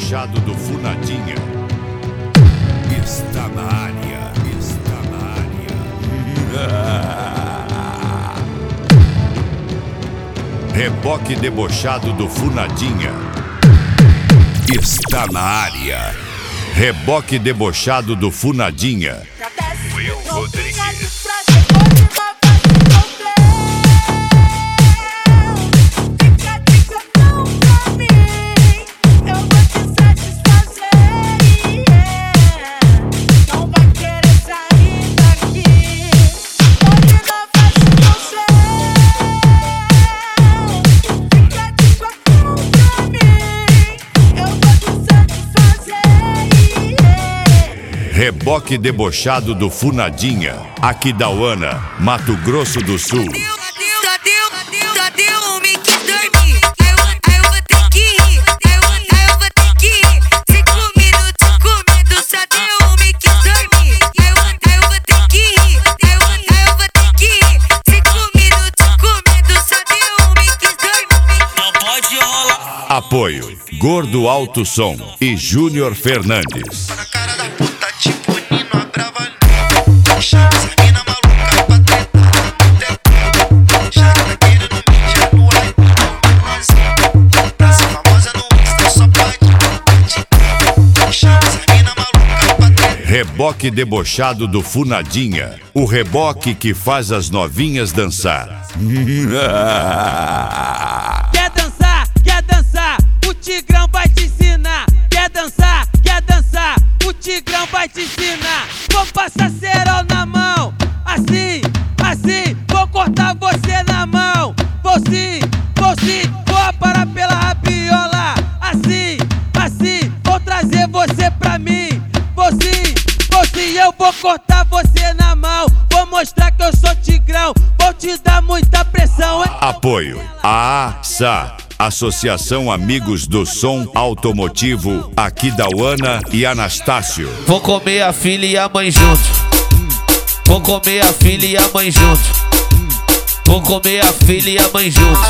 debochado do Funadinha está na área, está na área. Reboque debochado do Funadinha está na área. Reboque debochado do Funadinha. Will Rodrigues. Reboque debochado do Funadinha, Aquidauana, Mato Grosso do Sul. Apoio Gordo Alto Som e Júnior Fernandes. Reboque debochado do Funadinha, o reboque que faz as novinhas dançar. Quer dançar, o Tigrão vai te ensinar. Quer dançar, o Tigrão vai te ensinar. Vou passar cerol na mão, assim, vou cortar você na mão. Vou sim, vou aparar pela rabiola. Assim, vou trazer você pra mim. Vou sim, eu vou cortar você na mão. Vou mostrar que eu sou Tigrão, vou te dar muita pressão, hein? Apoio ASA, Associação Amigos do Som Automotivo, Aquidauana e Anastácio. Vou comer a filha e a mãe junto. Vou comer a filha e a mãe junto. Vou comer a filha e a mãe junto.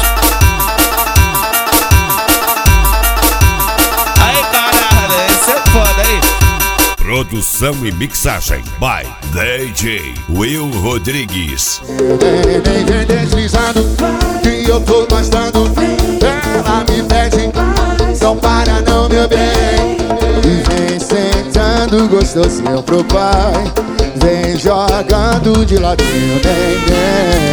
Aí caralho, esse é foda aí. Produção e mixagem by DJ Will Rodrigues. Vem deslizando, que eu tô gostando. Ela me pede, não para não, meu bem. E vem sentando gostosinho pro pai. Vem jogando de ladinho, vem.